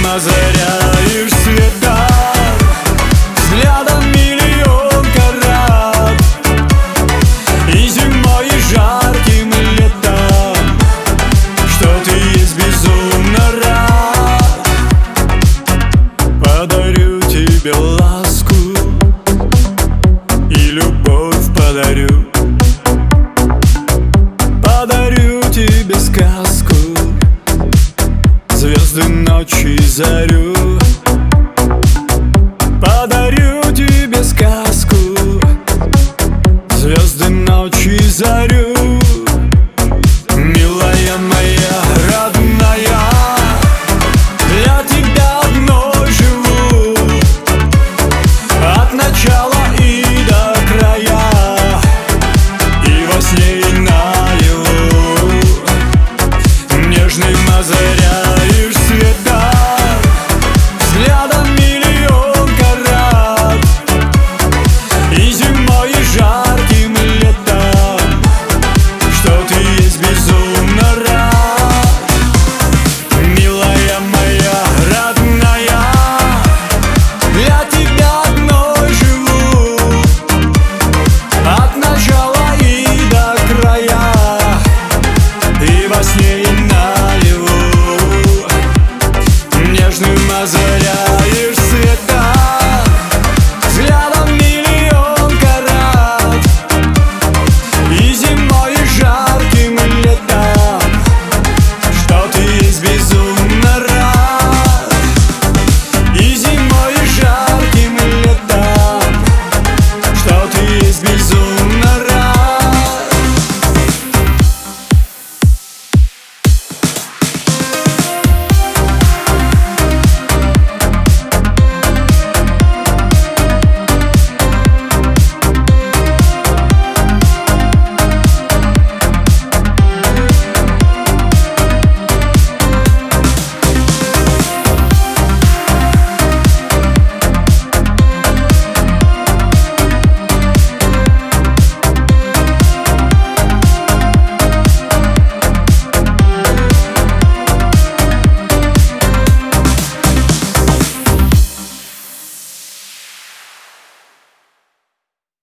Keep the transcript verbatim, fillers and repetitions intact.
Нежным озаряешь света взглядом миллион карат. И зимой, и жарким летом, что ты есть безумно рад. Подарю тебе ласку и любовь подарю. Подарю тебе сказку, звезды ночи и зарю. Подарю тебе сказку, звезды ночи и зарю. Милая моя, родная, для тебя одной живу. От начала и до края, и во сне, и наяву. Нежным озаряешь света взглядом миллион карат. И зимой, и жарким летом, что ты есть безумно рад. Милая моя, родная, для тебя одной живу. От начала и до края, и во сне, и наяву. Нежным озаряешь